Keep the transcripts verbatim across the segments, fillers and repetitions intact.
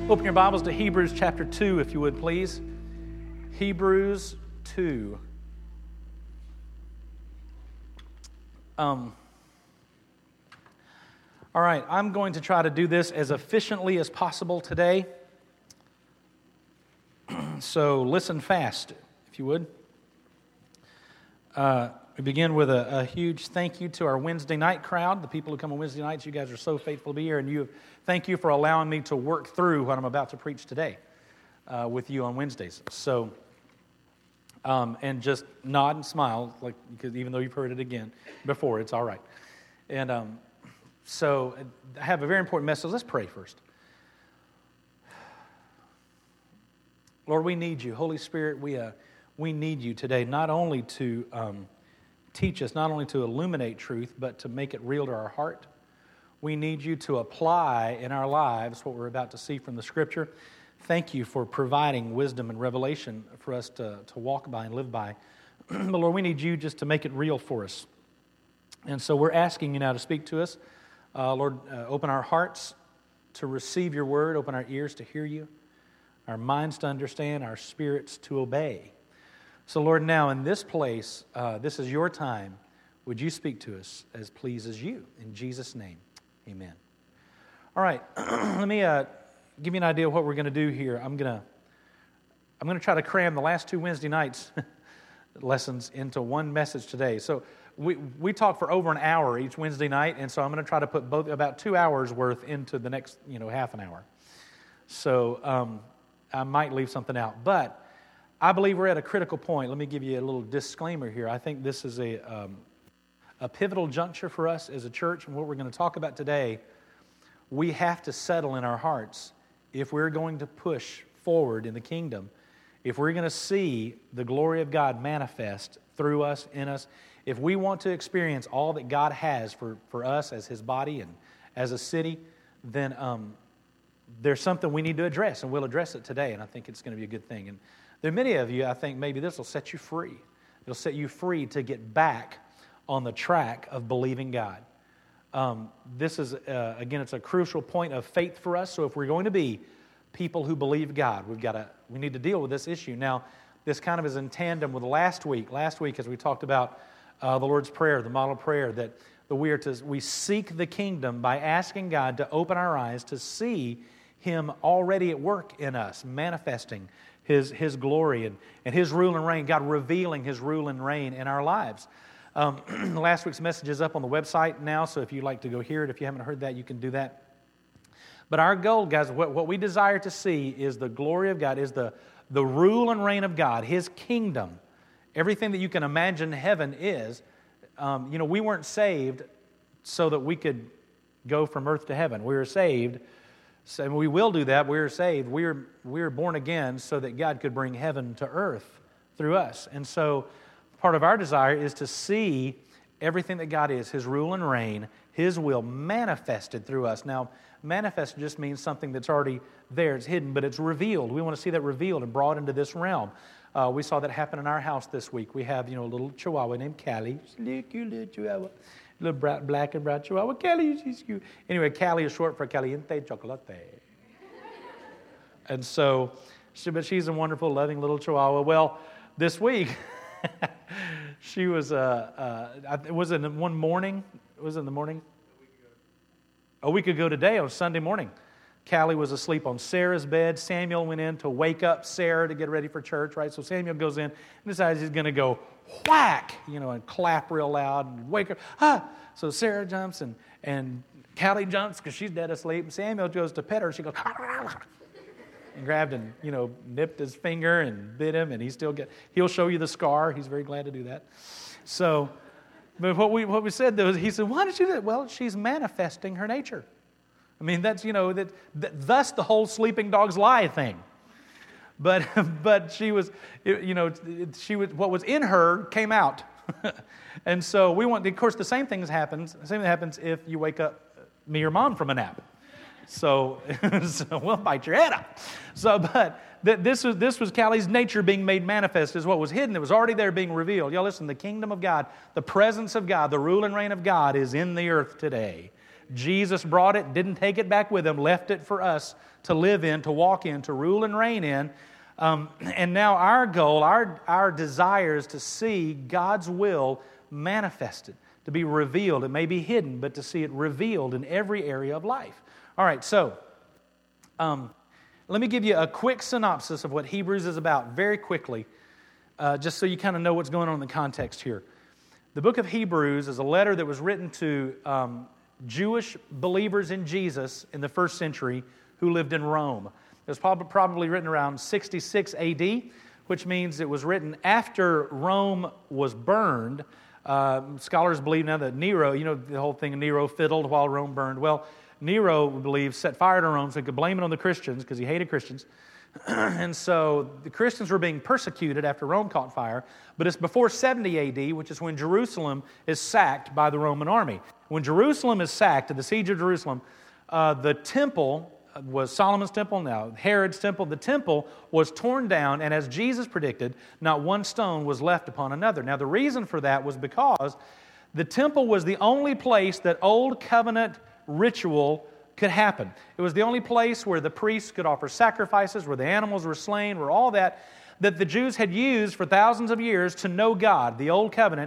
Open your Bibles to Hebrews chapter two, if you would, please. Hebrews two. Um, all right, I'm going to try to do this as efficiently as possible today. So listen fast, if you would. Uh, we begin with a, a huge thank you to our Wednesday night crowd, the people who come on Wednesday nights. You guys are so faithful to be here, and you thank you for allowing me to work through what I'm about to preach today uh, with you on Wednesdays. So, um, and just nod and smile, like because even though you've heard it again before, it's all right. And um, so, I have a very important message. Let's pray first. Lord, we need you. Holy Spirit, we uh, we need you today, not only to um, teach us, not only to illuminate truth, but to make it real to our heart. We need you to apply in our lives what we're about to see from the Scripture. Thank you for providing wisdom and revelation for us to, to walk by and live by. But Lord, we need you just to make it real for us. And so we're asking you now to speak to us. Uh, Lord, uh, open our hearts to receive your word, open our ears to hear you, our minds to understand, our spirits to obey. So Lord, now in this place, uh, this is your time. Would you speak to us as pleases you? In Jesus' name, amen. All right, let me uh, give you an idea of what we're going to do here. I'm going to I'm going to try to cram the last two Wednesday nights lessons into one message today. So we we talk for over an hour each Wednesday night, and so I'm going to try to put both about two hours worth into the next you know half an hour. So um, I might leave something out, but I believe we're at a critical point. Let me give you a little disclaimer here. I think this is a um, a pivotal juncture for us as a church, and what we're going to talk about today, we have to settle in our hearts if we're going to push forward in the kingdom, if we're going to see the glory of God manifest through us, in us, if we want to experience all that God has for, for us as His body and as a city, then um, there's something we need to address, and we'll address it today, and I think it's going to be a good thing. And there are many of you, I think maybe this will set you free. It'll set you free to get back on the track of believing God. Um, this is, uh, again, it's a crucial point of faith for us. So if we're going to be people who believe God, we've got to, we need to deal with this issue. Now, this kind of is in tandem with last week. Last week, as we talked about uh, the Lord's Prayer, the model prayer, that the we are to we seek the kingdom by asking God to open our eyes to see Him already at work in us, manifesting His His glory and, and His rule and reign, God revealing His rule and reign in our lives. Um, last week's message is up on the website now, so if you'd like to go hear it, if you haven't heard that, you can do that. But our goal, guys, what, what we desire to see is the glory of God, is the, the rule and reign of God, His kingdom. Everything that you can imagine heaven is. Um, you know, we weren't saved so that we could go from earth to heaven. We were saved, so we will do that. We were saved. We were, we were born again so that God could bring heaven to earth through us. And so part of our desire is to see everything that God is, His rule and reign, His will manifested through us. Now, manifest just means something that's already there. It's hidden, but it's revealed. We want to see that revealed and brought into this realm. Uh, we saw that happen in our house this week. We have, you know, a little chihuahua named Callie. She's cute little chihuahua. Little black, black and brown chihuahua. Callie, she's cute. Anyway, Callie is short for Caliente Chocolate. And so, she, but she's a wonderful, loving little chihuahua. Well, this week, she was, uh, uh, it was in one morning, was it in the morning? A week ago today, on Sunday morning, Callie was asleep on Sarah's bed. Samuel went in to wake up Sarah to get ready for church, right? So Samuel goes in and decides he's going to go whack, you know, and clap real loud and wake her. Ah! So Sarah jumps and, and Callie jumps because she's dead asleep. And Samuel goes to pet her. She goes, and grabbed and, you know, nipped his finger and bit him, and he still get, he'll show you the scar. He's very glad to do that. So, but what we what we said though is, he said, why did you do that? Well, she's manifesting her nature. I mean, that's, you know, that, that thus the whole sleeping dogs lie thing. But but she was, you know, she was, what was in her came out. And so we want, of course, the same thing happens. The same thing happens if you wake up me or mom from a nap. So, so we'll bite your head off. So, but th- this was this was Callie's nature being made manifest, is what was hidden. It was already there being revealed. Y'all listen, the kingdom of God, the presence of God, the rule and reign of God is in the earth today. Jesus brought it, didn't take it back with Him, left it for us to live in, to walk in, to rule and reign in. Um, and now our goal, our, our desire is to see God's will manifested, to be revealed. It may be hidden, but to see it revealed in every area of life. All right, so um, let me give you a quick synopsis of what Hebrews is about very quickly, uh, just so you kind of know what's going on in the context here. The book of Hebrews is a letter that was written to um, Jewish believers in Jesus in the first century who lived in Rome. It was probably, probably written around sixty-six A D, which means it was written after Rome was burned. Uh, scholars believe now that Nero, you know the whole thing, Nero fiddled while Rome burned. Well, Nero, we believe, set fire to Rome so he could blame it on the Christians because he hated Christians. And so the Christians were being persecuted after Rome caught fire. But it's before seventy A D, which is when Jerusalem is sacked by the Roman army. When Jerusalem is sacked, at the siege of Jerusalem, uh, the temple was Solomon's temple, now Herod's temple. The temple was torn down, and as Jesus predicted, not one stone was left upon another. Now the reason for that was because the temple was the only place that Old Covenant ritual could happen. It was the only place where the priests could offer sacrifices, where the animals were slain, where all that, that the Jews had used for thousands of years to know God, the Old Covenant.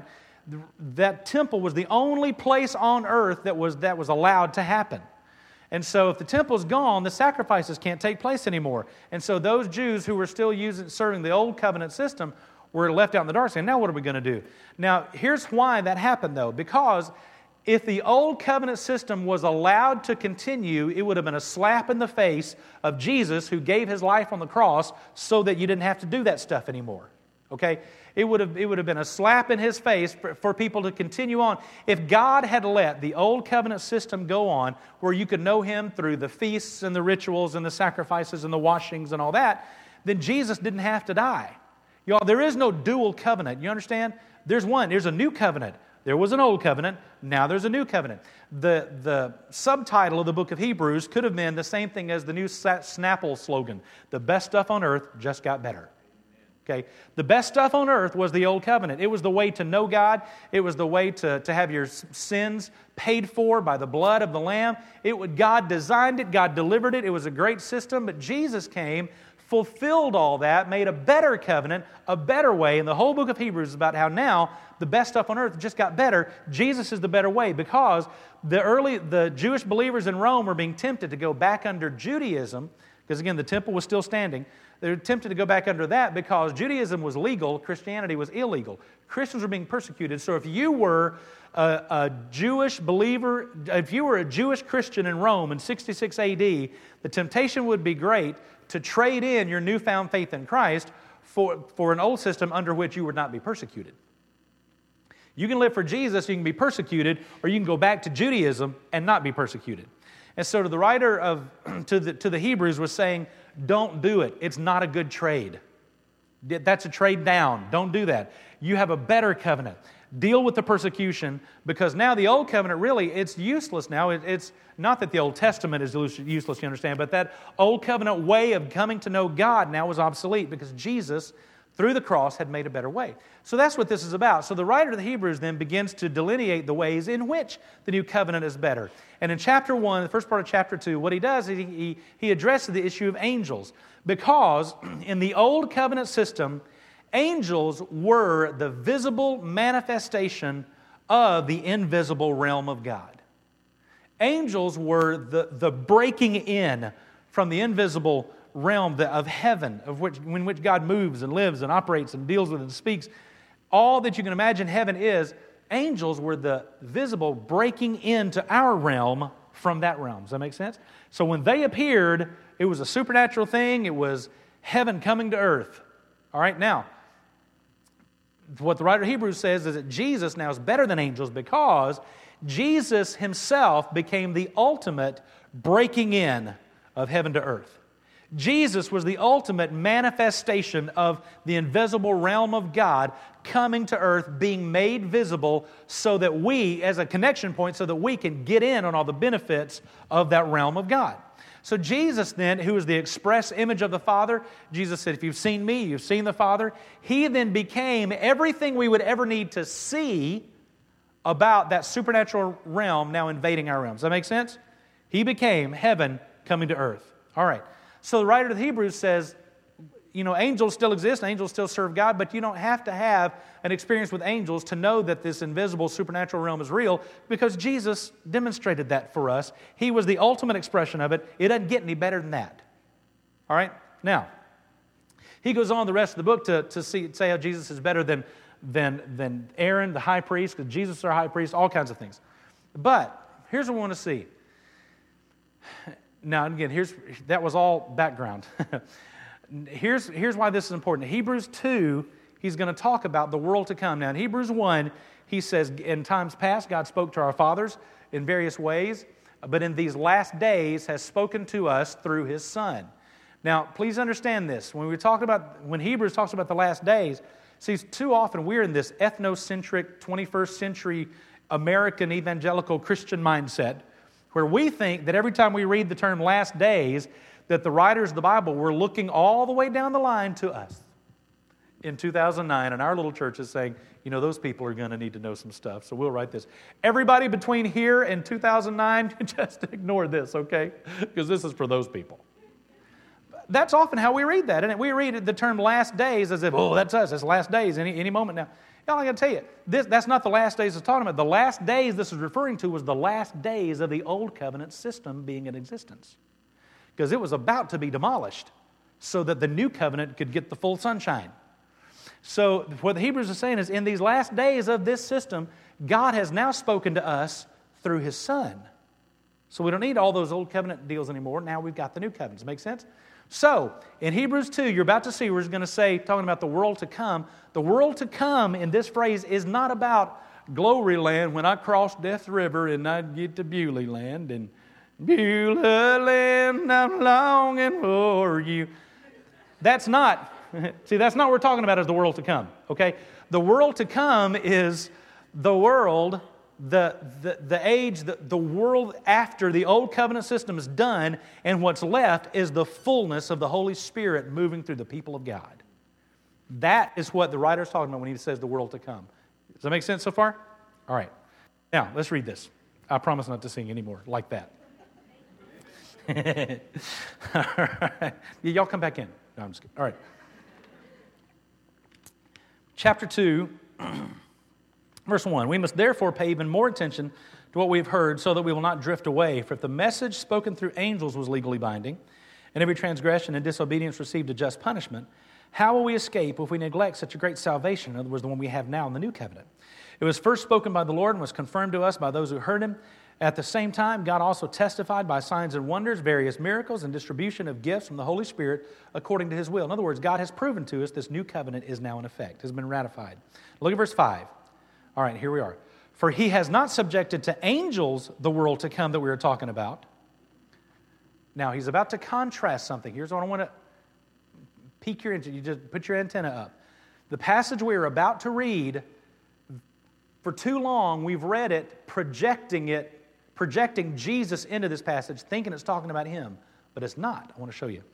That temple was the only place on earth that was, that was allowed to happen. And so if the temple's gone, the sacrifices can't take place anymore. And so those Jews who were still using, serving the Old Covenant system were left out in the dark saying, now what are we going to do? Now, here's why that happened, though. Because if the Old Covenant system was allowed to continue, it would have been a slap in the face of Jesus who gave His life on the cross so that you didn't have to do that stuff anymore. Okay? It would have, it would have been a slap in His face for, for people to continue on. If God had let the Old Covenant system go on, where you could know Him through the feasts and the rituals and the sacrifices and the washings and all that, then Jesus didn't have to die. Y'all, there is no dual covenant. You understand? There's one. There's a new covenant. There was an old covenant, now there's a new covenant. The, the subtitle of the book of Hebrews could have been the same thing as the new Snapple slogan, the best stuff on earth just got better. Okay? The best stuff on earth was the old covenant. It was the way to know God. It was the way to, to have your sins paid for by the blood of the Lamb. It would, God designed it, God delivered it. It was a great system, but Jesus came, fulfilled all that, made a better covenant, a better way. And the whole book of Hebrews is about how now the best stuff on earth just got better. Jesus is the better way because the early, the Jewish believers in Rome were being tempted to go back under Judaism because, again, the temple was still standing. They were tempted to go back under that because Judaism was legal, Christianity was illegal. Christians were being persecuted. So if you were a, a Jewish believer, if you were a Jewish Christian in Rome in sixty-six A D, the temptation would be great to trade in your newfound faith in Christ for, for an old system under which you would not be persecuted. You can live for Jesus, you can be persecuted, or you can go back to Judaism and not be persecuted. And so to the writer of to the to the Hebrews was saying, don't do it. It's not a good trade. That's a trade down. Don't do that. You have a better covenant. Deal with the persecution because now the old covenant really, it's useless now. It, it's not that the Old Testament is useless, you understand, but that old covenant way of coming to know God now was obsolete because Jesus, through the cross, had made a better way. So that's what this is about. So the writer of the Hebrews then begins to delineate the ways in which the new covenant is better. And in chapter one, the first part of chapter two, what he does is he, he, he addresses the issue of angels because in the old covenant system, angels were the visible manifestation of the invisible realm of God. Angels were the, the breaking in from the invisible realm of heaven, of which, in which God moves and lives and operates and deals with and speaks. All that you can imagine heaven is, angels were the visible breaking into our realm from that realm. Does that make sense? So when they appeared, it was a supernatural thing. It was heaven coming to earth. All right, now, what the writer of Hebrews says is that Jesus now is better than angels because Jesus Himself became the ultimate breaking in of heaven to earth. Jesus was the ultimate manifestation of the invisible realm of God coming to earth, being made visible so that we, as a connection point, so that we can get in on all the benefits of that realm of God. So Jesus then, who is the express image of the Father, Jesus said, if you've seen me, you've seen the Father. He then became everything we would ever need to see about that supernatural realm now invading our realm. Does that make sense? He became heaven coming to earth. All right. So the writer of the Hebrews says, you know, angels still exist, angels still serve God, but you don't have to have an experience with angels to know that this invisible supernatural realm is real, because Jesus demonstrated that for us. He was the ultimate expression of it. It doesn't get any better than that. All right? Now, he goes on the rest of the book to, to see, say how Jesus is better than, than, than Aaron, the high priest, because Jesus is our high priest, all kinds of things. But here's what we want to see. Now, again, here's that was all background. Here's, here's why this is important. Hebrews two, he's going to talk about the world to come. Now, in Hebrews one, he says, in times past, God spoke to our fathers in various ways, but in these last days has spoken to us through His Son. Now, please understand this. When we talk about, when Hebrews talks about the last days, see, too often we're in this ethnocentric, twenty-first century American evangelical Christian mindset, where we think that every time we read the term last days, that the writers of the Bible were looking all the way down the line to us in two thousand nine, and our little church is saying, you know, those people are going to need to know some stuff, so we'll write this. Everybody between here and two thousand nine, just ignore this, okay? Because this is for those people. That's often how we read that, and we read the term last days as if, oh, that's us, it's last days, any, any moment now. Y'all, I got to tell you, this, that's not the last days it's talking about. The last days this is referring to was the last days of the old covenant system being in existence, because it was about to be demolished so that the new covenant could get the full sunshine. So what the Hebrews are saying is, in these last days of this system, God has now spoken to us through His Son. So we don't need all those old covenant deals anymore. Now we've got the new covenants. Make sense? So in Hebrews two, you're about to see, we're going to say, talking about the world to come. The world to come in this phrase is not about glory land, when I cross Death River and I get to Beulah land, and Beulah land, I'm longing for you. That's not, see, that's not what we're talking about as the world to come, okay? The world to come is the world, the, the, the age, the, the world after the old covenant system is done, and what's left is the fullness of the Holy Spirit moving through the people of God. That is what the writer's talking about when he says the world to come. Does that make sense so far? All right. Now, let's read this. I promise not to sing anymore like that. All right. Yeah, y'all come back in. No, I'm just kidding. All right. Chapter two, verse one. We must therefore pay even more attention to what we've heard, so that we will not drift away. For if the message spoken through angels was legally binding, and every transgression and disobedience received a just punishment, how will we escape if we neglect such a great salvation? In other words, the one we have now in the new covenant. It was first spoken by the Lord and was confirmed to us by those who heard Him. At the same time, God also testified by signs and wonders, various miracles, and distribution of gifts from the Holy Spirit according to His will. In other words, God has proven to us this new covenant is now in effect, has been ratified. Look at verse five. All right, here we are. For He has not subjected to angels the world to come that we were talking about. Now, He's about to contrast something. Here's what I want to peek your antenna. You just put your antenna up. The passage we are about to read, for too long we've read it, projecting it, projecting Jesus into this passage, thinking it's talking about Him, but it's not. I want to show you.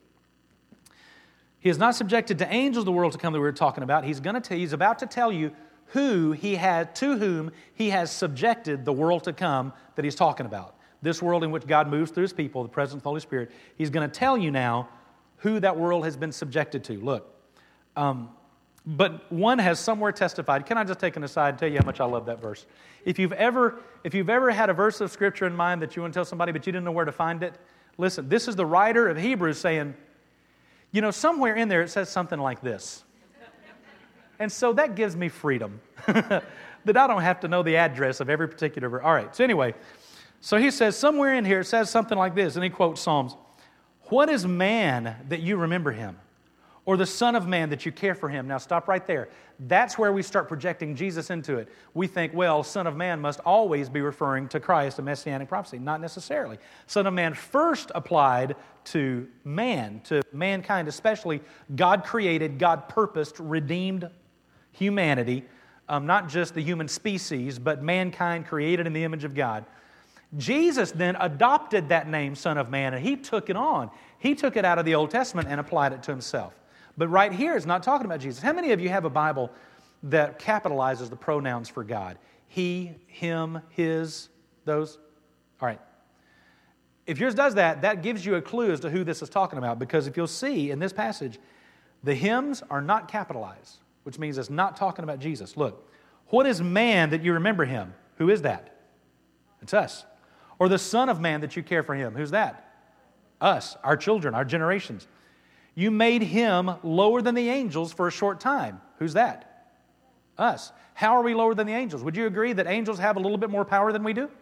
He is not subjected to angels the world to come that we were talking about. He's going to tell, He's about to tell you who He had, to whom He has subjected the world to come that He's talking about. This world in which God moves through His people, the presence of the Holy Spirit. He's going to tell you now who that world has been subjected to. Look, um, but one has somewhere testified. Can I just take an aside and tell you how much I love that verse? If you've ever, if you've ever had a verse of Scripture in mind that you want to tell somebody but you didn't know where to find it, listen, this is the writer of Hebrews saying, you know, somewhere in there it says something like this. And so that gives me freedom that I don't have to know the address of every particular verse. All right, so anyway, so he says somewhere in here it says something like this, and he quotes Psalms. What is man that you remember him? Or the Son of Man that you care for him? Now stop right there. That's where we start projecting Jesus into it. We think, well, Son of Man must always be referring to Christ, a messianic prophecy. Not necessarily. Son of Man first applied to man, to mankind especially. God created, God purposed, redeemed humanity. Um, not just the human species, but mankind created in the image of God. Jesus then adopted that name, Son of Man, and He took it on. He took it out of the Old Testament and applied it to Himself. But right here, it's not talking about Jesus. How many of you have a Bible that capitalizes the pronouns for God? he, him, his, those. All right. If yours does that, that gives you a clue as to who this is talking about, because if you'll see in this passage, the hymns are not capitalized, which means it's not talking about Jesus. Look, what is man that you remember him? Who is that? It's us. Or the Son of Man that you care for him. Who's that? Us, our children, our generations. You made him lower than the angels for a short time. Who's that? Us. How are we lower than the angels? Would you agree that angels have a little bit more power than we do?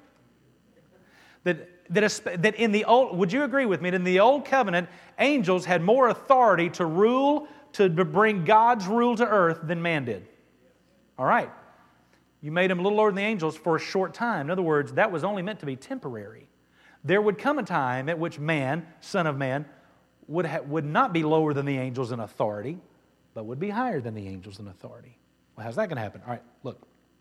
That That, that in the old, would you agree with me, that in the old covenant, angels had more authority to rule, to bring God's rule to earth than man did? All right. You made them a little lower than the angels for a short time. In other words, that was only meant to be temporary. There would come a time at which man, Son of Man, would, ha- would not be lower than the angels in authority, but would be higher than the angels in authority. Well, how's that going to happen? All right, look.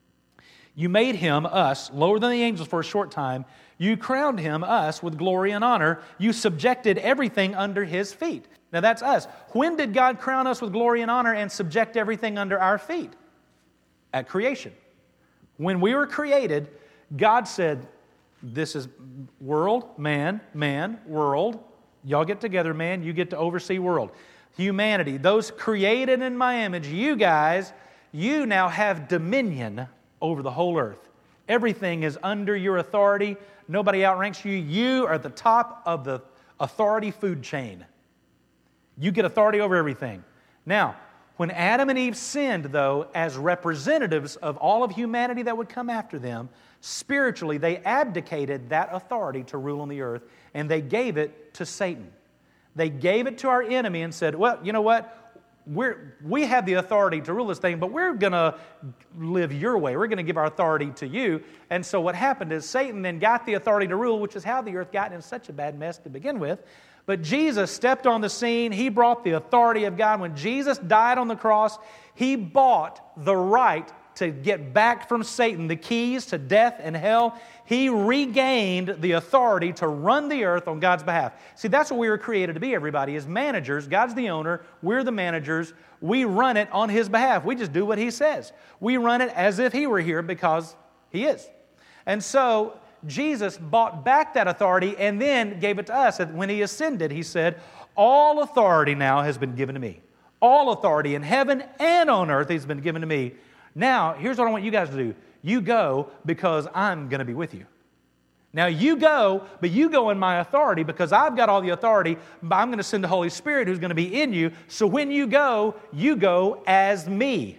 You made him, us, lower than the angels for a short time. You crowned him, us, with glory and honor. You subjected everything under his feet. Now that's us. When did God crown us with glory and honor and subject everything under our feet? At creation. When we were created, God said, this is world, man, man, world. Y'all get together, man. You get to oversee world. Humanity, those created in my image, you guys, you now have dominion over the whole earth. Everything is under your authority. Nobody outranks you. You are at the top of the authority food chain. You get authority over everything. Now, when Adam and Eve sinned, though, as representatives of all of humanity that would come after them, spiritually, they abdicated that authority to rule on the earth, and they gave it to Satan. They gave it to our enemy and said, well, you know what? We're, we have the authority to rule this thing, but we're going to live your way. We're going to give our authority to you. And so what happened is Satan then got the authority to rule, which is how the earth got in such a bad mess to begin with. But Jesus stepped on the scene. He brought the authority of God. When Jesus died on the cross, He bought the right to get back from Satan the keys to death and hell. He regained the authority to run the earth on God's behalf. See, that's what we were created to be, everybody, as managers. God's the owner. We're the managers. We run it on His behalf. We just do what He says. We run it as if He were here because He is. And so Jesus bought back that authority and then gave it to us. And when He ascended, He said, all authority now has been given to me. All authority in heaven and on earth has been given to me. Now, here's what I want you guys to do. You go because I'm going to be with you. Now, you go, but you go in my authority because I've got all the authority. But I'm going to send the Holy Spirit who's going to be in you. So when you go, you go as me.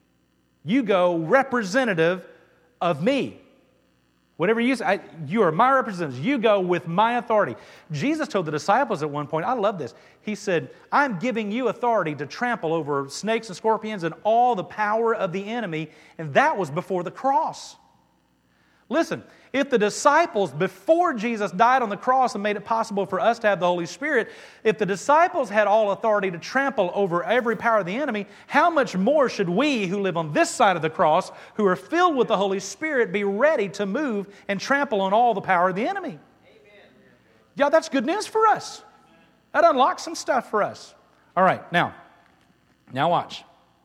You go representative of me. Whatever you say, I, you are my representatives. You go with my authority. Jesus told the disciples at one point, I love this. He said, I'm giving you authority to trample over snakes and scorpions and all the power of the enemy. And that was before the cross. Listen, if the disciples, before Jesus died on the cross and made it possible for us to have the Holy Spirit, if the disciples had all authority to trample over every power of the enemy, how much more should we who live on this side of the cross, who are filled with the Holy Spirit, be ready to move and trample on all the power of the enemy? Amen. Yeah, that's good news for us. That unlocks some stuff for us. All right, now, now watch.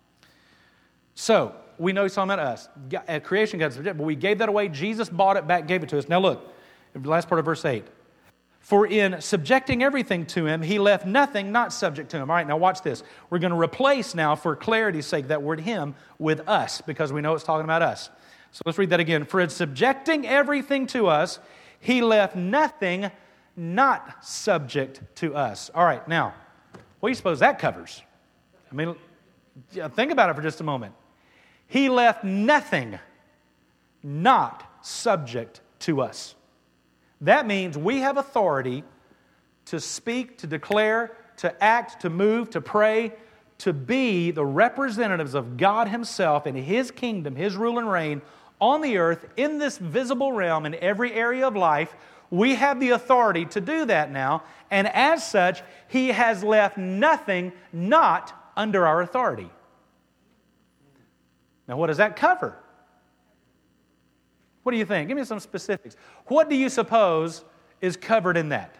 So, we know He's talking about us. At creation, God's subject, but we gave that away. Jesus bought it back, gave it to us. Now look, the last part of verse eight. For in subjecting everything to Him, He left nothing not subject to Him. All right, now watch this. We're going to replace now, for clarity's sake, that word Him with us, because we know it's talking about us. So let's read that again. For in subjecting everything to us, He left nothing not subject to us. All right, now, what do you suppose that covers? I mean, think about it for just a moment. He left nothing not subject to us. That means we have authority to speak, to declare, to act, to move, to pray, to be the representatives of God Himself and His kingdom, His rule and reign on the earth, in this visible realm, in every area of life. We have the authority to do that now, and as such, He has left nothing not under our authority. Now, what does that cover? What do you think? Give me some specifics. What do you suppose is covered in that?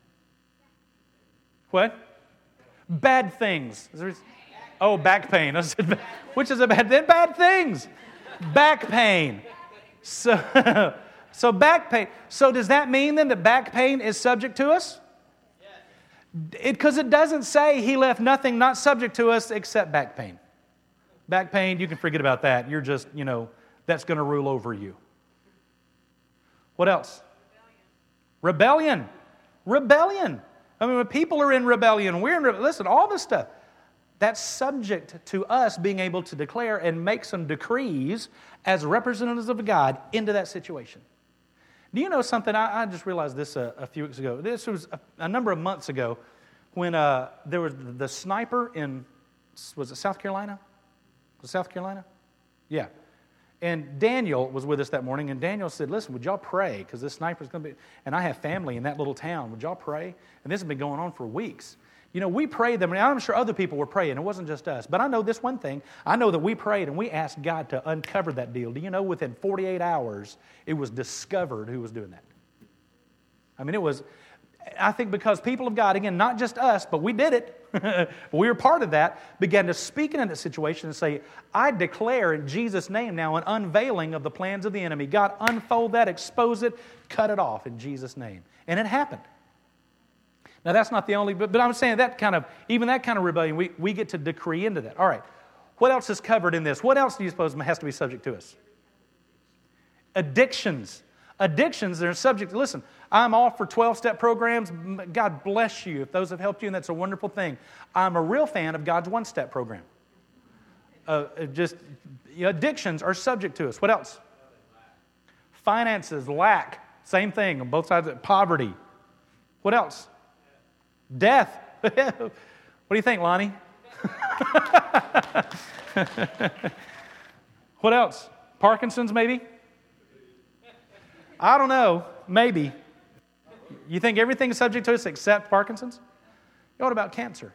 What? Bad things. Oh, back pain. Which is a bad thing? Bad things. Back pain. So, so back pain. So does that mean then that back pain is subject to us? Because it, it doesn't say he left nothing not subject to us except back pain. Back pain, you can forget about that. You're just, you know, that's going to rule over you. What else? Rebellion. Rebellion. I mean, when people are in rebellion, we're in rebellion. Listen, all this stuff, that's subject to us being able to declare and make some decrees as representatives of God into that situation. Do you know something? I, I just realized this a, a few weeks ago. This was a, a number of months ago when uh, there was the sniper in, was it South Carolina? Was it South Carolina? Yeah. And Daniel was with us that morning, and Daniel said, listen, would y'all pray? Because this sniper's going to be, and I have family in that little town. Would y'all pray? And this has been going on for weeks. You know, we prayed them, and I'm sure other people were praying. It wasn't just us. But I know this one thing. I know that we prayed, and we asked God to uncover that deal. Do you know within forty-eight hours, it was discovered who was doing that? I mean, it was, I think because people of God, again, not just us, but we did it. We were part of that, began to speak into that situation and say, I declare in Jesus' name now an unveiling of the plans of the enemy. God, unfold that, expose it, cut it off in Jesus' name. And it happened. Now, that's not the only, but, but I'm saying that kind of, even that kind of rebellion, we, we get to decree into that. All right. What else is covered in this? What else do you suppose has to be subject to us? Addictions. Addictions that are subject, listen, I'm all for twelve-step programs. God bless you if those have helped you, and that's a wonderful thing. I'm a real fan of God's one-step program. Uh, just, you know, addictions are subject to us. What else? Finances, lack, same thing on both sides. Poverty. What else? Death. What do you think, Lonnie? What else? Parkinson's, maybe? I don't know. Maybe. You think everything is subject to us except Parkinson's? What about cancer?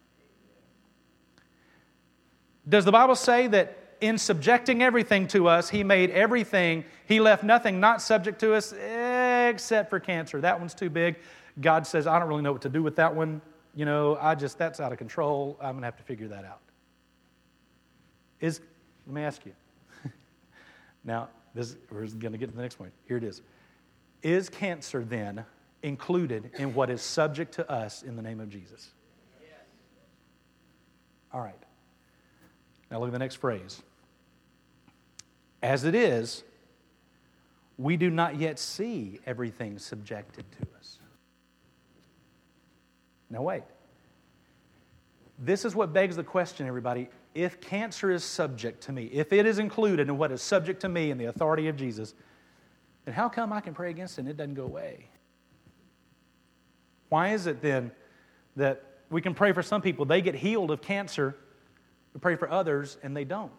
Does the Bible say that in subjecting everything to us, He made everything, He left nothing not subject to us except for cancer? That one's too big. God says, I don't really know what to do with that one. You know, I just, that's out of control. I'm going to have to figure that out. Is, let me ask you. Now, this, we're going to get to the next point. Here it is. Is cancer then included in what is subject to us in the name of Jesus? Yes. All right. Now look at the next phrase. As it is, we do not yet see everything subjected to us. Now wait. This is what begs the question, everybody. If cancer is subject to me, if it is included in what is subject to me in the authority of Jesus, then how come I can pray against it and it doesn't go away? Why is it then that we can pray for some people, they get healed of cancer, we pray for others and they don't?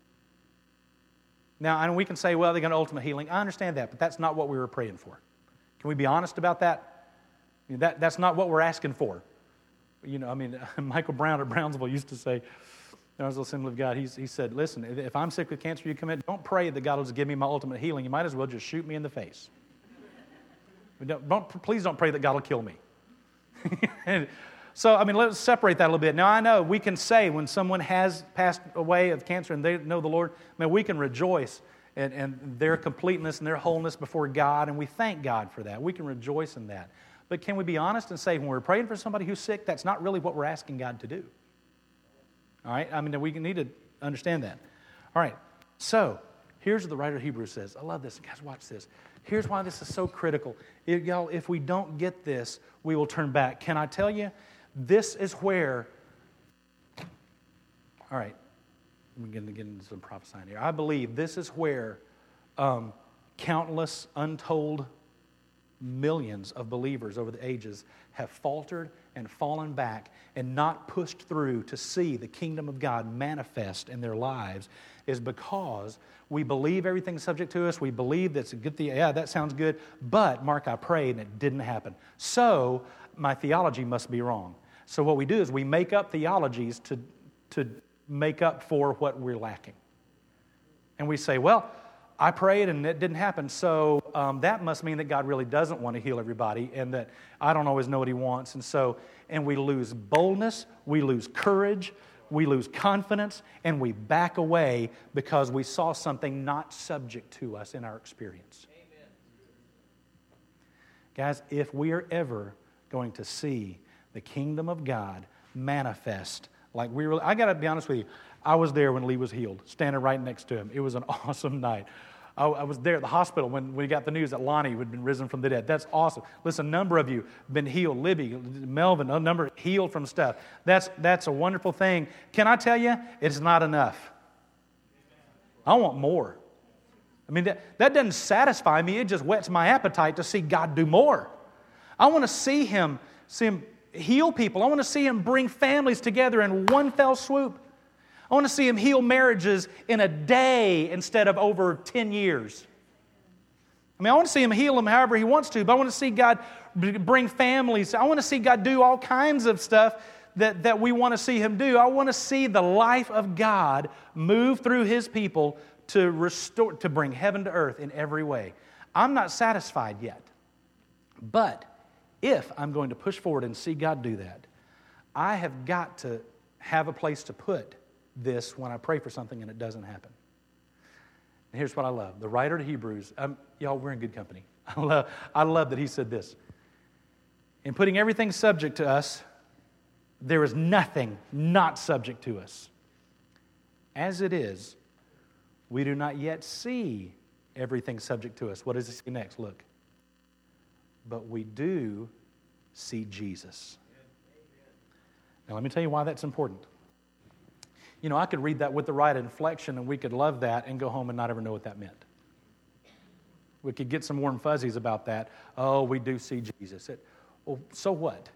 Now, and we can say, well, they got ultimate healing. I understand that, but that's not what we were praying for. Can we be honest about that? I mean, that that's not what we're asking for. You know, I mean, Michael Brown at Brownsville used to say, I was listening to God, he's, he said, listen, if I'm sick with cancer, you come in, don't pray that God will just give me my ultimate healing. You might as well just shoot me in the face. Don't, don't, please don't pray that God will kill me. So, I mean, let's separate that a little bit. Now, I know we can say when someone has passed away of cancer and they know the Lord, I mean, we can rejoice in, in their completeness and their wholeness before God, and we thank God for that. We can rejoice in that. But can we be honest and say when we're praying for somebody who's sick, that's not really what we're asking God to do? All right? I mean, we need to understand that. All right. So, here's what the writer of Hebrews says. I love this. Guys, watch this. Here's why this is so critical. If, y'all, if we don't get this, we will turn back. Can I tell you? This is where... All right. I'm going to get into some prophesying here. I believe this is where um, countless, untold millions of believers over the ages have faltered and fallen back and not pushed through to see the kingdom of God manifest in their lives, is because we believe everything's subject to us. We believe that's a good thing. Yeah, that sounds good. But, Mark, I prayed and it didn't happen. So, my theology must be wrong. So what we do is we make up theologies to, to make up for what we're lacking. And we say, well, I prayed and it didn't happen, so um, that must mean that God really doesn't want to heal everybody and that I don't always know what He wants. And so, and we lose boldness, we lose courage, we lose confidence and we back away because we saw something not subject to us in our experience. Amen. Guys, if we are ever going to see the kingdom of God manifest like we really, I got to be honest with you, I was there when Lee was healed, standing right next to him. It was an awesome night. I, I was there at the hospital when we got the news that Lonnie had been risen from the dead. That's awesome. Listen, a number of you have been healed. Libby, Melvin, a number healed from stuff. That's, that's a wonderful thing. Can I tell you, it's not enough. I want more. I mean, that, that doesn't satisfy me. It just whets my appetite to see God do more. I want to see Him, see Him heal people. I want to see Him bring families together in one fell swoop. I want to see Him heal marriages in a day instead of over ten years. I mean, I want to see Him heal them however He wants to, but I want to see God bring families. I want to see God do all kinds of stuff that, that we want to see Him do. I want to see the life of God move through His people to restore, to bring heaven to earth in every way. I'm not satisfied yet, but if I'm going to push forward and see God do that, I have got to have a place to put this when I pray for something and it doesn't happen. And here's what I love. The writer to Hebrews, um, y'all, we're in good company. I love, I love that he said this. In putting everything subject to us, there is nothing not subject to us. As it is, we do not yet see everything subject to us. What does it say next? Look. But we do see Jesus. Now, let me tell you why that's important. You know, I could read that with the right inflection and we could love that and go home and not ever know what that meant. We could get some warm fuzzies about that. Oh, we do see Jesus. It, well, so what?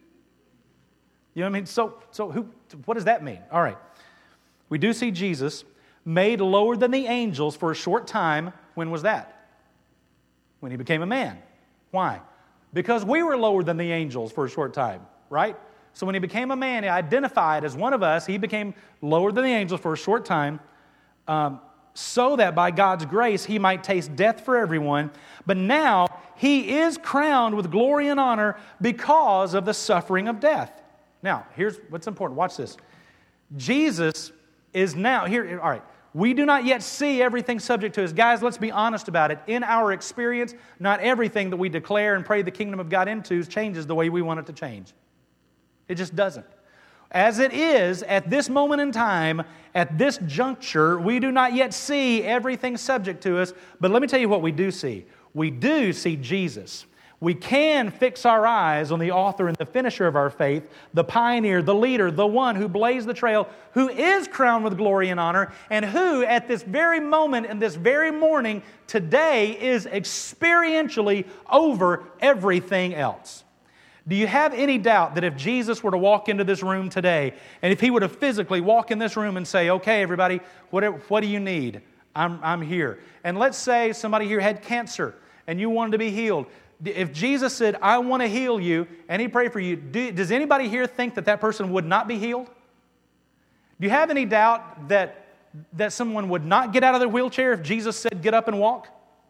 You know what I mean? So, so who? What does that mean? All right. We do see Jesus made lower than the angels for a short time. When was that? When He became a man. Why? Because we were lower than the angels for a short time, right? So when He became a man, He identified as one of us. He became lower than the angels for a short time, um, so that by God's grace He might taste death for everyone. But now He is crowned with glory and honor because of the suffering of death. Now, here's what's important. Watch this. Jesus is now, here, all right, we do not yet see everything subject to us. Guys, let's be honest about it. In our experience, not everything that we declare and pray the kingdom of God into changes the way we want it to change. It just doesn't. As it is, at this moment in time, at this juncture, we do not yet see everything subject to us. But let me tell you what we do see. We do see Jesus. We can fix our eyes on the author and the finisher of our faith, the pioneer, the leader, the one who blazed the trail, who is crowned with glory and honor, and who at this very moment and this very morning today is experientially over everything else. Do you have any doubt that if Jesus were to walk into this room today, and if He were to physically walk in this room and say, okay, everybody, what, what do you need? I'm, I'm here. And let's say somebody here had cancer and you wanted to be healed. If Jesus said, I want to heal you, and He prayed for you, do, does anybody here think that that person would not be healed? Do you have any doubt that, that someone would not get out of their wheelchair if Jesus said, get up and walk?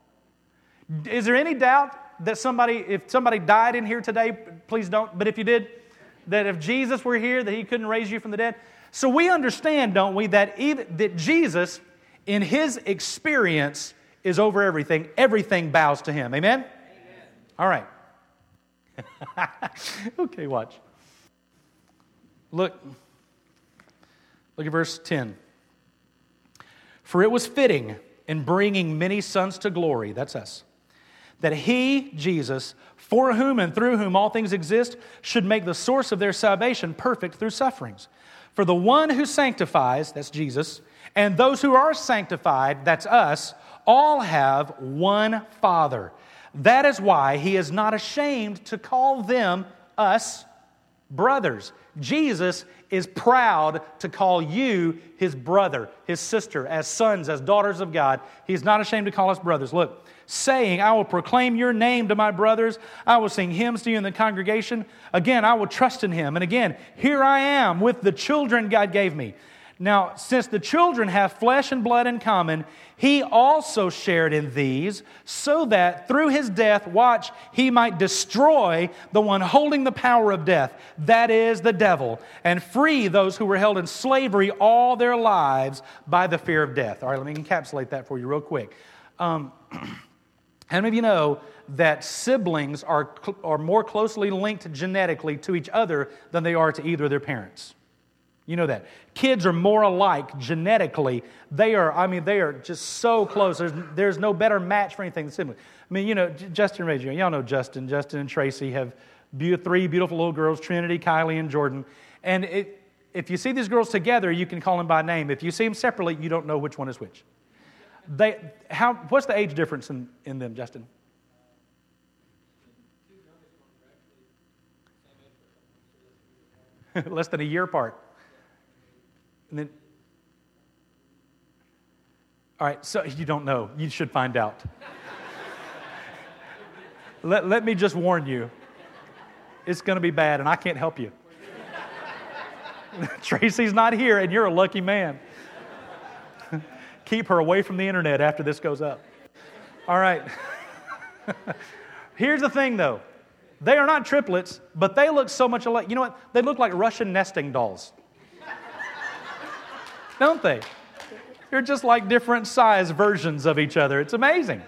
Is there any doubt that somebody, if somebody died in here today, please don't, but if you did, that if Jesus were here, that He couldn't raise you from the dead? So we understand, don't we, that even that Jesus, in His experience, is over everything. Everything bows to Him. Amen? Amen. All right. Okay, watch. Look. Look at verse ten. For it was fitting in bringing many sons to glory, that's us, that He, Jesus, for whom and through whom all things exist, should make the source of their salvation perfect through sufferings. For the one who sanctifies, that's Jesus, and those who are sanctified, that's us, all have one Father. That is why He is not ashamed to call them, us, brothers. Jesus is proud to call you His brother, His sister, as sons, as daughters of God. He's not ashamed to call us brothers. Look, saying, I will proclaim your name to my brothers. I will sing hymns to you in the congregation. Again, I will trust in Him. And again, here I am with the children God gave me. Now, since the children have flesh and blood in common, he also shared in these, so that through his death, watch, he might destroy the one holding the power of death, that is, the devil, and free those who were held in slavery all their lives by the fear of death. All right, let me encapsulate that for you real quick. Um, how many of you know that siblings are, are more closely linked genetically to each other than they are to either of their parents? You know that. Kids are more alike genetically. They are, I mean, they are just so close. There's, there's no better match for anything than siblings. I mean, you know, Justin Ray Junior Y'all know Justin. Justin and Tracy have be- three beautiful little girls, Trinity, Kylie, and Jordan. And it, if you see these girls together, you can call them by name. If you see them separately, you don't know which one is which. They, how, what's the age difference in, in them, Justin? Less than a year apart. And then, all right, so you don't know. You should find out. let, let me just warn you. It's going to be bad, and I can't help you. Tracy's not here, and you're a lucky man. Keep her away from the internet after this goes up. All right. Here's the thing, though. They are not triplets, but they look so much alike. You know what? They look like Russian nesting dolls. Don't they? They're just like different size versions of each other. It's amazing.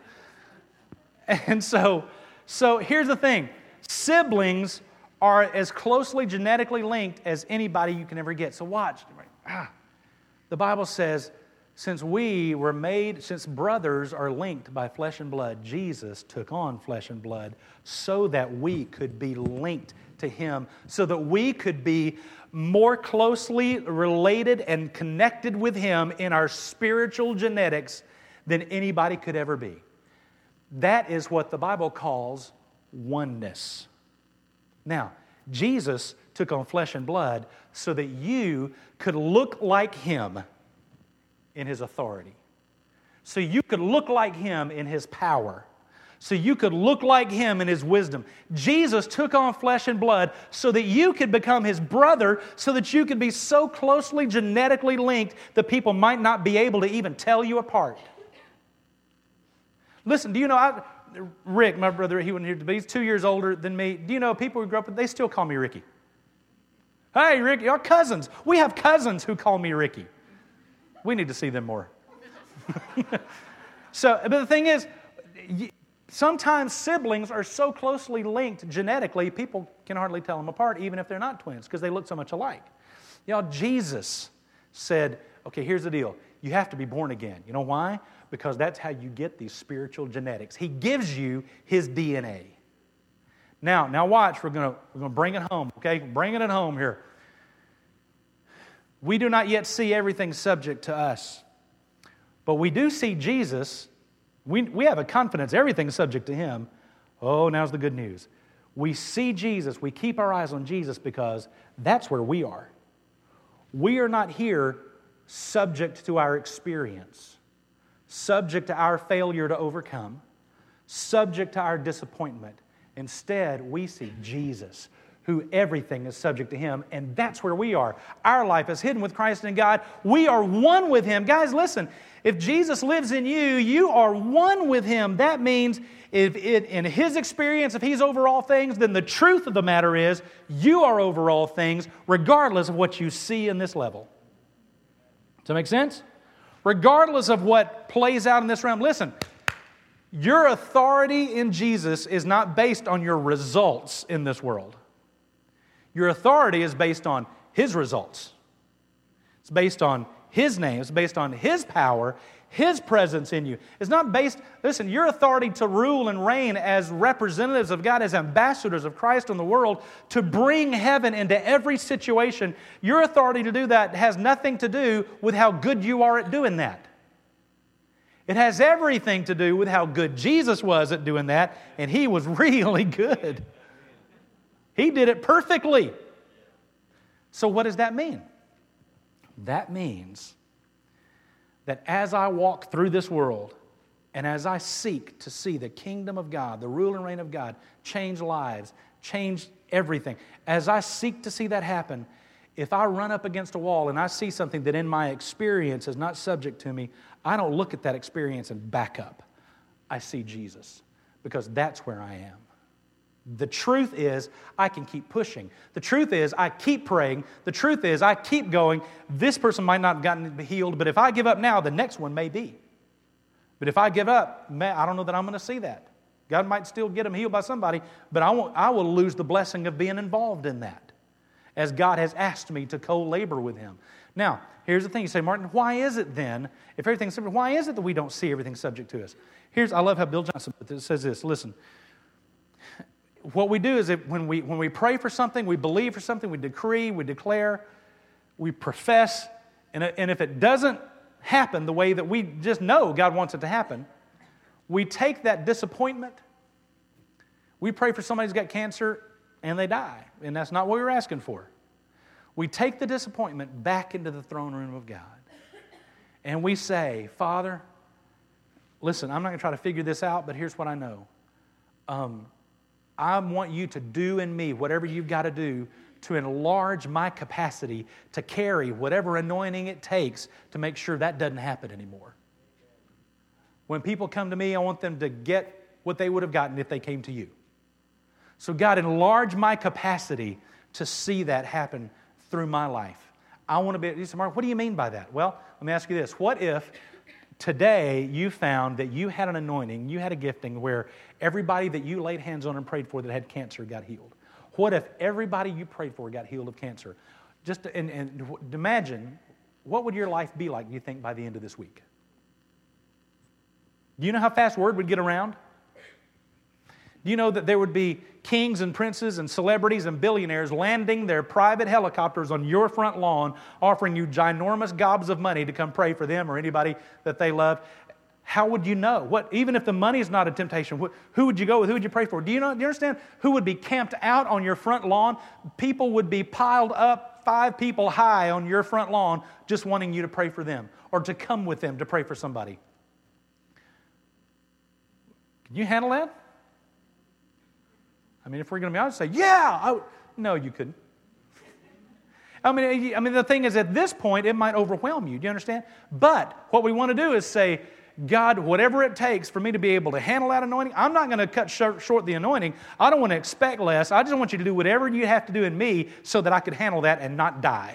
And so, so here's the thing. Siblings are as closely genetically linked as anybody you can ever get. So watch. Ah, the Bible says, since we were made, since brothers are linked by flesh and blood, Jesus took on flesh and blood so that we could be linked to Him, so that we could be more closely related and connected with Him in our spiritual genetics than anybody could ever be. That is what the Bible calls oneness. Now, Jesus took on flesh and blood so that you could look like Him in His authority. So you could look like Him in His power. So you could look like Him in His wisdom. Jesus took on flesh and blood so that you could become His brother, so that you could be so closely genetically linked that people might not be able to even tell you apart. Listen, do you know, I, Rick, my brother, he wasn't here, but he's two years older than me. Do you know people who grew up with, they still call me Ricky. Hey, Ricky, our cousins. We have cousins who call me Ricky. We need to see them more. So, but the thing is, sometimes siblings are so closely linked genetically, people can hardly tell them apart, even if they're not twins, because they look so much alike. Y'all, Jesus said, okay, here's the deal. You have to be born again. You know why? Because that's how you get these spiritual genetics. He gives you His D N A. Now, now watch, we're going to we're going to bring it home, okay? Bringing it home here. We do not yet see everything subject to us, but we do see Jesus. We, we have a confidence everything's subject to Him. Oh, now's the good news. We see Jesus. We keep our eyes on Jesus because that's where we are. We are not here subject to our experience, subject to our failure to overcome, subject to our disappointment. Instead, we see Jesus, who everything is subject to Him, and that's where we are. Our life is hidden with Christ in God. We are one with Him. Guys, listen, if Jesus lives in you, you are one with Him. That means if it, in His experience, if He's over all things, then the truth of the matter is you are over all things, regardless of what you see in this level. Does that make sense? Regardless of what plays out in this realm. Listen, your authority in Jesus is not based on your results in this world. Your authority is based on His results. It's based on His name. It's based on His power, His presence in you. It's not based, listen, your authority to rule and reign as representatives of God, as ambassadors of Christ in the world, to bring heaven into every situation, your authority to do that has nothing to do with how good you are at doing that. It has everything to do with how good Jesus was at doing that, and He was really good. He did it perfectly. So what does that mean? That means that as I walk through this world and as I seek to see the kingdom of God, the rule and reign of God, change lives, change everything, as I seek to see that happen, If I run up against a wall and I see something that in my experience is not subject to me, I don't look at that experience and back up. I see Jesus, because that's where I am. The truth is, I can keep pushing. The truth is, I keep praying. The truth is, I keep going. This person might not have gotten healed, but if I give up now, the next one may be. But if I give up, man, I don't know that I'm going to see that. God might still get them healed by somebody, but I won't, I will lose the blessing of being involved in that, as God has asked me to co-labor with Him. Now, here's the thing. You say, Martin, why is it then, if everything's subject, why is it that we don't see everything subject to us? Here's, I love how Bill Johnson says this. Listen, what we do is that when we, when we pray for something, we believe for something, we decree, we declare, we profess, and, and if it doesn't happen the way that we just know God wants it to happen, we take that disappointment. We pray for somebody who's got cancer and they die, and that's not what we were asking for. We take the disappointment back into the throne room of God, and we say, Father, listen, I'm not going to try to figure this out, but here's what I know. Um, I want you to do in me whatever you've got to do to enlarge my capacity to carry whatever anointing it takes to make sure that doesn't happen anymore. When people come to me, I want them to get what they would have gotten if they came to you. So God, enlarge my capacity to see that happen through my life. I want to be, you say, Mark, what do you mean by that? Well, let me ask you this. What if today you found that you had an anointing, you had a gifting where everybody that you laid hands on and prayed for that had cancer got healed? What if everybody you prayed for got healed of cancer? Just to, and, and imagine, what would your life be like, do you think, by the end of this week? Do you know how fast word would get around? Do you know that there would be kings and princes and celebrities and billionaires landing their private helicopters on your front lawn, offering you ginormous gobs of money to come pray for them or anybody that they love? How would you know? What, even if the money is not a temptation, who would you go with? Who would you pray for? Do you know? Do you understand? Who would be camped out on your front lawn? People would be piled up five people high on your front lawn just wanting you to pray for them or to come with them to pray for somebody. Can you handle that? I mean, if we're going to be honest, say, yeah. I no, you couldn't. I mean, I mean, the thing is, at this point, it might overwhelm you. Do you understand? But what we want to do is say, God, whatever it takes for me to be able to handle that anointing, I'm not going to cut short, short the anointing. I don't want to expect less. I just want you to do whatever you have to do in me so that I could handle that and not die.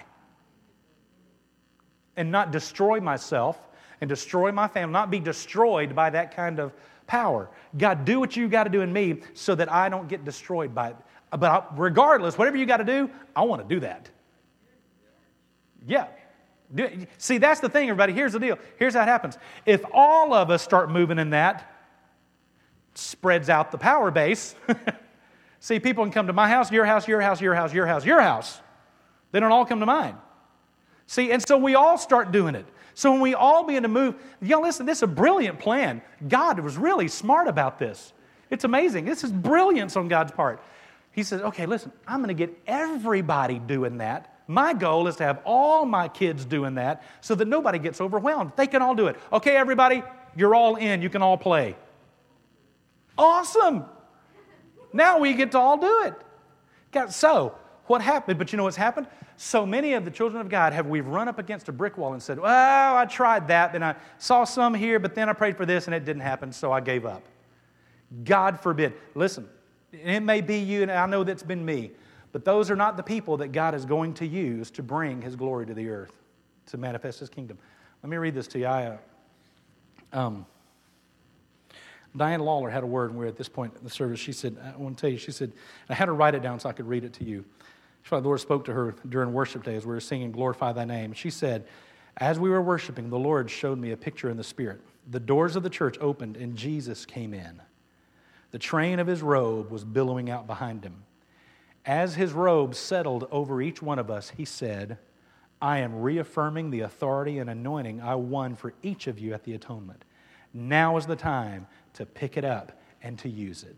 And not destroy myself and destroy my family, not be destroyed by that kind of power. God, do what you got to do in me so that I don't get destroyed by it. But regardless, whatever you got to do, I want to do that. Yeah. See, that's the thing, everybody. Here's the deal. Here's how it happens. If all of us start moving in that, spreads out the power base. See, people can come to my house, your house, your house, your house, your house, your house. They don't all come to mine. See, and so we all start doing it. So when we all begin to move, y'all listen, this is a brilliant plan. God was really smart about this. It's amazing. This is brilliance on God's part. He says, okay, listen, I'm going to get everybody doing that. My goal is to have all my kids doing that so that nobody gets overwhelmed. They can all do it. Okay, everybody, you're all in. You can all play. Awesome. Now we get to all do it. God, so what happened? But you know what's happened? So many of the children of God have we've run up against a brick wall and said, well, I tried that, and I saw some here, but then I prayed for this, and it didn't happen, so I gave up. God forbid. Listen, it may be you, and I know that's been me, but those are not the people that God is going to use to bring His glory to the earth, to manifest His kingdom. Let me read this to you. I, uh, um, Diane Lawler had a word, and we're at this point in the service. She said, I want to tell you, she said, I had her write it down so I could read it to you. The Lord spoke to her during worship day as we were singing Glorify Thy Name. She said, as we were worshiping, the Lord showed me a picture in the Spirit. The doors of the church opened and Jesus came in. The train of His robe was billowing out behind Him. As His robe settled over each one of us, He said, I am reaffirming the authority and anointing I won for each of you at the atonement. Now is the time to pick it up and to use it.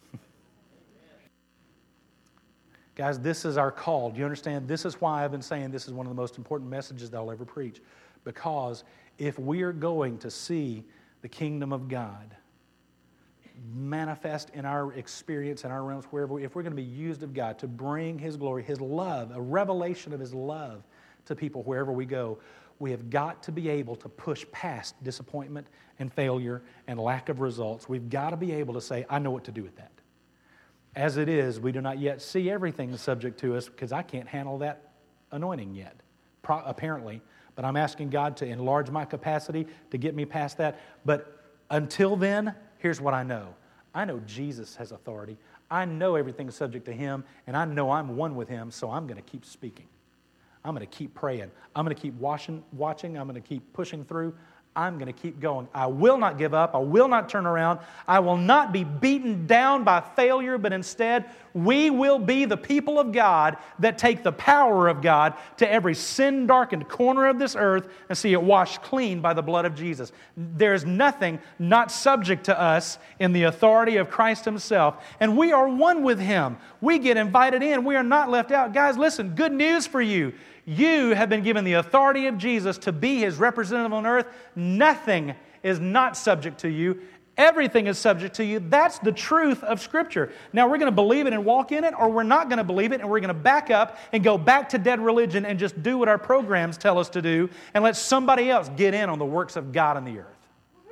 Guys, this is our call. Do you understand? This is why I've been saying this is one of the most important messages that I'll ever preach. Because if we are going to see the kingdom of God manifest in our experience, in our realms, wherever, we, if we're going to be used of God to bring His glory, His love, a revelation of His love to people wherever we go, we have got to be able to push past disappointment and failure and lack of results. We've got to be able to say, I know what to do with that. As it is, we do not yet see everything subject to us because I can't handle that anointing yet, Pro- apparently. But I'm asking God to enlarge my capacity to get me past that. But until then, here's what I know. I know Jesus has authority. I know everything's subject to Him, and I know I'm one with Him, so I'm going to keep speaking. I'm going to keep praying. I'm going to keep watching, watching. I'm going to keep pushing through. I'm going to keep going. I will not give up. I will not turn around. I will not be beaten down by failure, but instead, we will be the people of God that take the power of God to every sin-darkened corner of this earth and see it washed clean by the blood of Jesus. There's nothing not subject to us in the authority of Christ Himself, and we are one with Him. We get invited in. We are not left out. Guys, listen, good news for you. You have been given the authority of Jesus to be His representative on earth. Nothing is not subject to you. Everything is subject to you. That's the truth of Scripture. Now, we're going to believe it and walk in it, or we're not going to believe it, and we're going to back up and go back to dead religion and just do what our programs tell us to do and let somebody else get in on the works of God on the earth.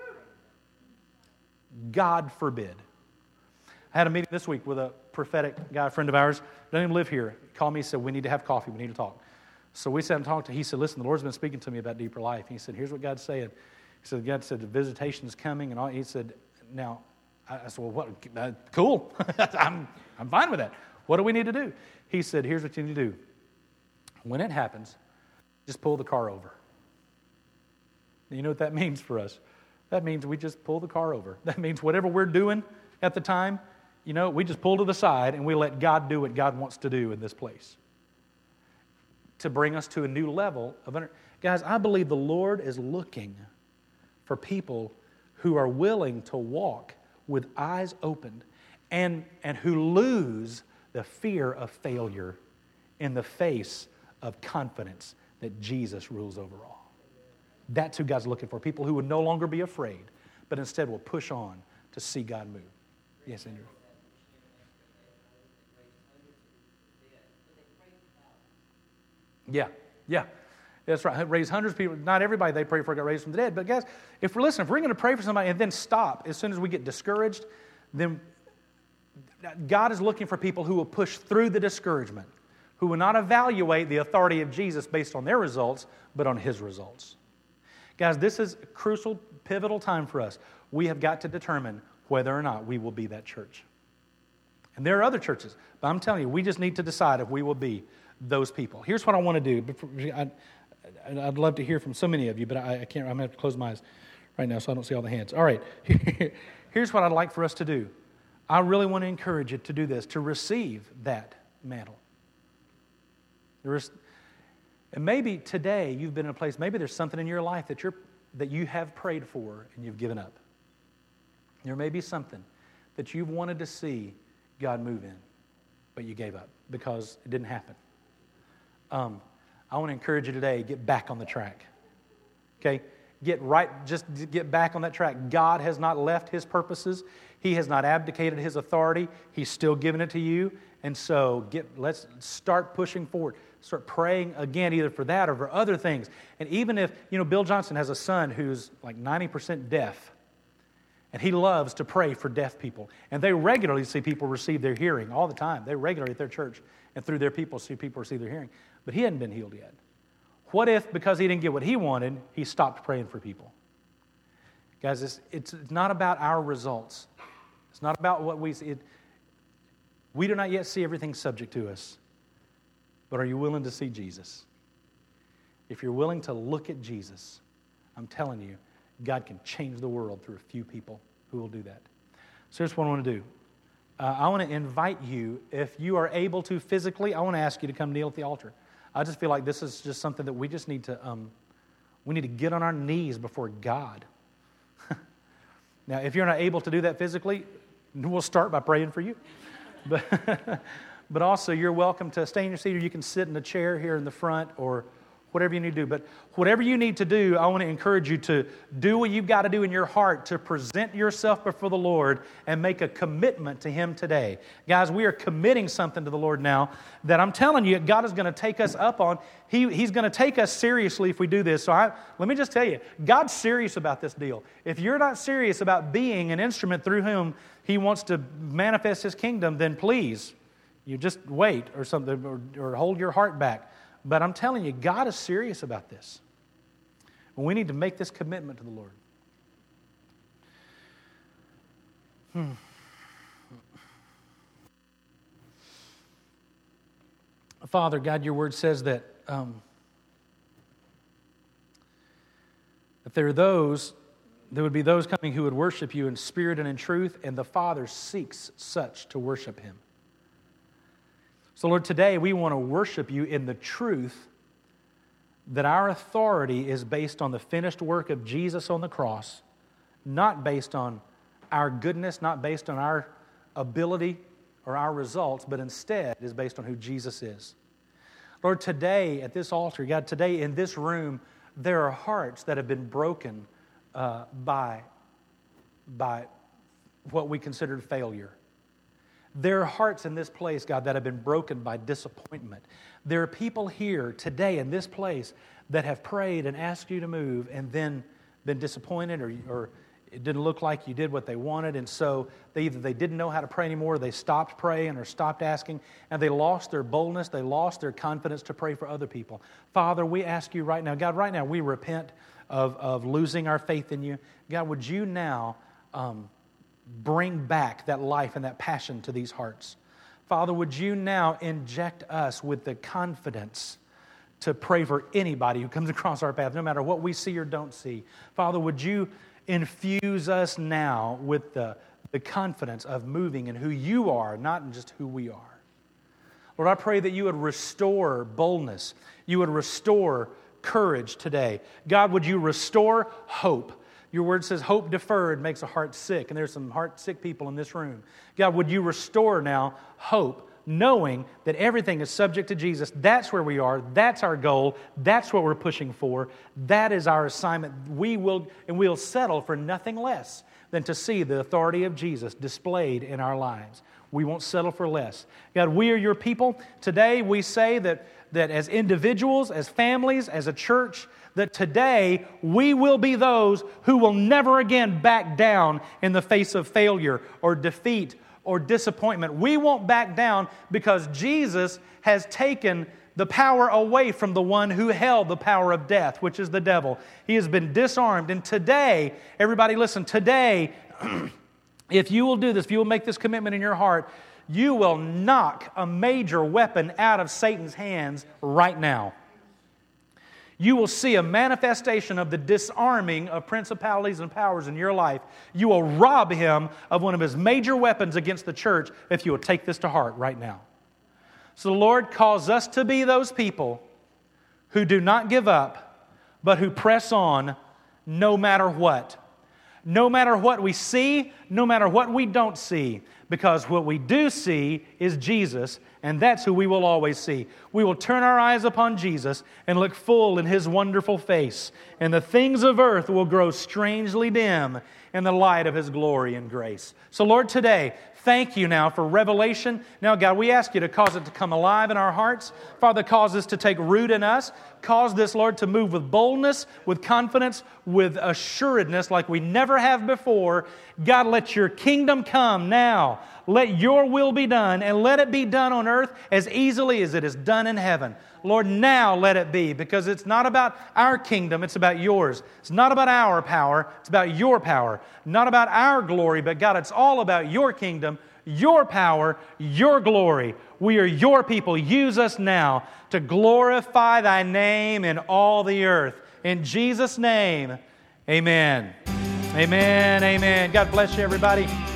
God forbid. I had a meeting this week with a prophetic guy, a friend of ours, doesn't even live here. He called me and said, we need to have coffee. We need to talk. So we sat and talked to him. He said, listen, the Lord's been speaking to me about deeper life. He said, here's what God's saying. He said, God said, the visitation's coming. And all. He said, now, I said, well, what? Uh, cool. I'm, I'm fine with that. What do we need to do? He said, here's what you need to do. When it happens, just pull the car over. You know what that means for us? That means we just pull the car over. That means whatever we're doing at the time, you know, we just pull to the side and we let God do what God wants to do in this place, to bring us to a new level of under- guys, I believe the Lord is looking for people who are willing to walk with eyes opened and, and who lose the fear of failure in the face of confidence that Jesus rules over all. That's who God's looking for. People who would no longer be afraid, but instead will push on to see God move. Yes, Andrew. Yeah, yeah. That's right. Raise hundreds of people. Not everybody they pray for got raised from the dead. But guys, if we're listening, if we're going to pray for somebody and then stop as soon as we get discouraged, then God is looking for people who will push through the discouragement, who will not evaluate the authority of Jesus based on their results, but on His results. Guys, this is a crucial, pivotal time for us. We have got to determine whether or not we will be that church. And there are other churches, but I'm telling you, we just need to decide if we will be those people. Here's what I want to do. I, I'd love to hear from so many of you, but I, I can't. I'm going to have to close my eyes right now so I don't see all the hands. All right. Here's what I'd like for us to do. I really want to encourage you to do this, to receive that mantle. There is, and maybe today you've been in a place, maybe there's something in your life that you're that you have prayed for and you've given up. There may be something that you've wanted to see God move in, but you gave up because it didn't happen. Um, I want to encourage you today, get back on the track. Okay? Get right, just get back on that track. God has not left His purposes. He has not abdicated His authority. He's still giving it to you. And so get, let's start pushing forward. Start praying again, either for that or for other things. And even if, you know, Bill Johnson has a son who's like ninety percent deaf. And he loves to pray for deaf people. And they regularly see people receive their hearing all the time. They regularly at their church and through their people see people receive their hearing. But he hadn't been healed yet. What if, because he didn't get what he wanted, he stopped praying for people? Guys, it's, it's not about our results. It's not about what we see. It, we do not yet see everything subject to us. But are you willing to see Jesus? If you're willing to look at Jesus, I'm telling you, God can change the world through a few people who will do that. So here's what I want to do. Uh, I want to invite you, if you are able to physically, I want to ask you to come kneel at the altar. I just feel like this is just something that we just need to, um, we need to get on our knees before God. Now, if you're not able to do that physically, we'll start by praying for you. But, but also, you're welcome to stay in your seat, or you can sit in a chair here in the front, or whatever you need to do. But whatever you need to do, I want to encourage you to do what you've got to do in your heart to present yourself before the Lord and make a commitment to Him today. Guys, we are committing something to the Lord now that I'm telling you, God is going to take us up on. He, he's going to take us seriously if we do this. So I, let me just tell you, God's serious about this deal. If you're not serious about being an instrument through whom He wants to manifest His kingdom, then please, you just wait or something, or, or hold your heart back. But I'm telling you, God is serious about this. And we need to make this commitment to the Lord. Hmm. Father, God, your word says that um, if there are those, there would be those coming who would worship you in spirit and in truth, and the Father seeks such to worship Him. So, Lord, today we want to worship you in the truth that our authority is based on the finished work of Jesus on the cross, not based on our goodness, not based on our ability or our results, but instead is based on who Jesus is. Lord, today at this altar, God, today in this room, there are hearts that have been broken uh, by, by what we considered failure. There are hearts in this place, God, that have been broken by disappointment. There are people here today in this place that have prayed and asked you to move and then been disappointed, or, or it didn't look like you did what they wanted, and so they either they didn't know how to pray anymore, or they stopped praying or stopped asking, and they lost their boldness, they lost their confidence to pray for other people. Father, we ask you right now, God, right now we repent of, of losing our faith in you. God, would you now um, bring back that life and that passion to these hearts? Father, would you now inject us with the confidence to pray for anybody who comes across our path, no matter what we see or don't see. Father, would you infuse us now with the, the confidence of moving in who you are, not in just who we are. Lord, I pray that you would restore boldness. You would restore courage today. God, would you restore hope? Your word says hope deferred makes a heart sick, and there's some heart sick people in this room. God, would you restore now hope, knowing that everything is subject to Jesus? That's where we are. That's our goal. That's what we're pushing for. That is our assignment. We will, and we'll settle for nothing less than to see the authority of Jesus displayed in our lives. We won't settle for less. God, we are your people. Today we say that, that as individuals, as families, as a church, that today we will be those who will never again back down in the face of failure or defeat or disappointment. We won't back down because Jesus has taken the power away from the one who held the power of death, which is the devil. He has been disarmed. And today, everybody listen, today, if you will do this, if you will make this commitment in your heart, you will knock a major weapon out of Satan's hands right now. You will see a manifestation of the disarming of principalities and powers in your life. You will rob him of one of his major weapons against the church if you will take this to heart right now. So the Lord calls us to be those people who do not give up, but who press on no matter what. No matter what we see, no matter what we don't see. Because what we do see is Jesus, and that's who we will always see. We will turn our eyes upon Jesus and look full in His wonderful face, and the things of earth will grow strangely dim in the light of His glory and grace. So Lord, today, thank you now for revelation. Now, God, we ask you to cause it to come alive in our hearts. Father, cause this to take root in us. Cause this, Lord, to move with boldness, with confidence, with assuredness like we never have before. God, let your kingdom come now. Let your will be done, and let it be done on earth as easily as it is done in heaven. Lord, now let it be, because it's not about our kingdom, it's about yours. It's not about our power, it's about your power. Not about our glory, but God, it's all about your kingdom, your power, your glory. We are your people. Use us now to glorify thy name in all the earth. In Jesus' name, amen. Amen, amen. God bless you, everybody.